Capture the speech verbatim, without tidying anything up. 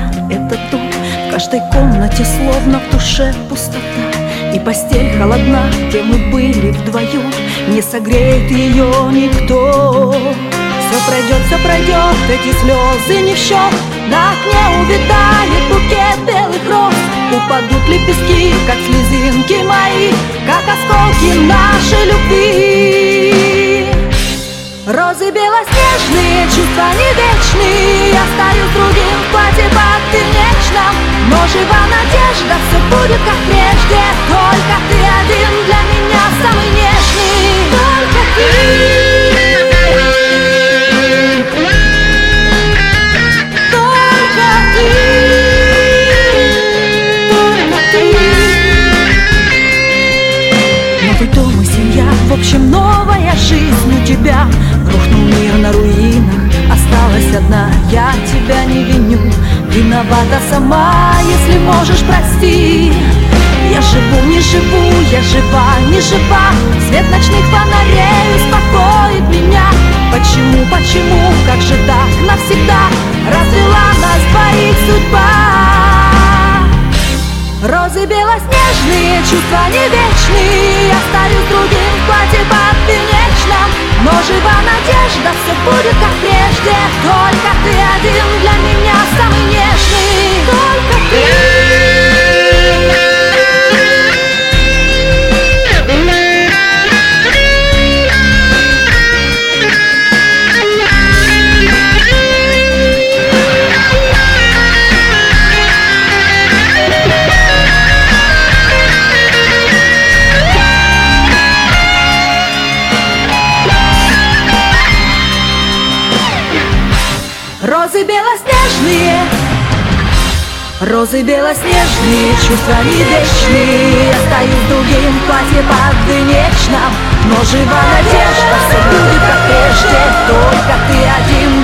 этот дом. В каждой комнате словно в душе пустота, и постель холодна, где мы были вдвоем. Не согреет ее никто. Все пройдет, все пройдет, эти слезы не в счет. На окне увядает букет белых роз. Упадут лепестки, как слезинки мои, как осколки нашей любви. Розы белоснежные, чувства не вечные. Я стою с другим в платье под бесконечном, но жива надежда, все будет как прежде. Только ты один для меня самый нежный. Только ты. В общем, новая жизнь у тебя. Рухнул мир на руинах, осталась одна. Я тебя не виню, виновата сама. Если можешь, прости. Я живу, не живу, я жива, не жива. Свет ночных фонарей успокоит меня. Почему, почему, как же так навсегда развела нас двоих судьба? Розы белоснежные, чувства не вечные. Я стою с другим в платье под бесконечном, но жива надежда, все будет как прежде. Только ты один для меня самый нежный. Только ты. Розы белоснежные, розы белоснежные, чувства не вечные. Я стою с другим в платье под бесконечном, но жива надежда, все будет как прежде. Только ты один